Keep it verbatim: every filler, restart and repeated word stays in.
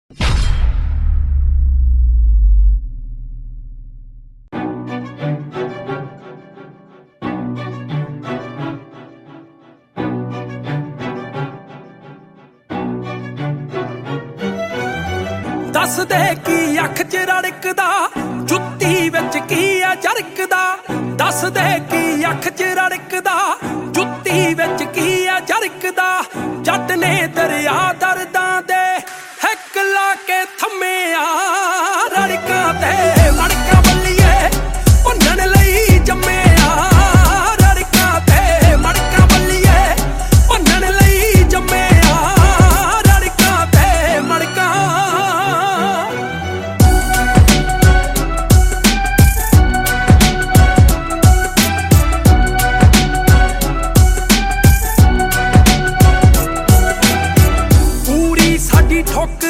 दस दे की अख च रड़कदा, जुत्ती विच की आ जरकदा। दस दे की अख च रड़कदा, जुत्ती विच की आ जरकदा। जट ने दरिया दर्दां दे हिक ला के थम्मे आ रड़कां ते मड़कां बल्लीए भुन्नण लई जम्मे आ रड़कां ते मड़कां बल्लीए भुन्नण लई जम्मे आ रड़कां ते मड़कां। ठोक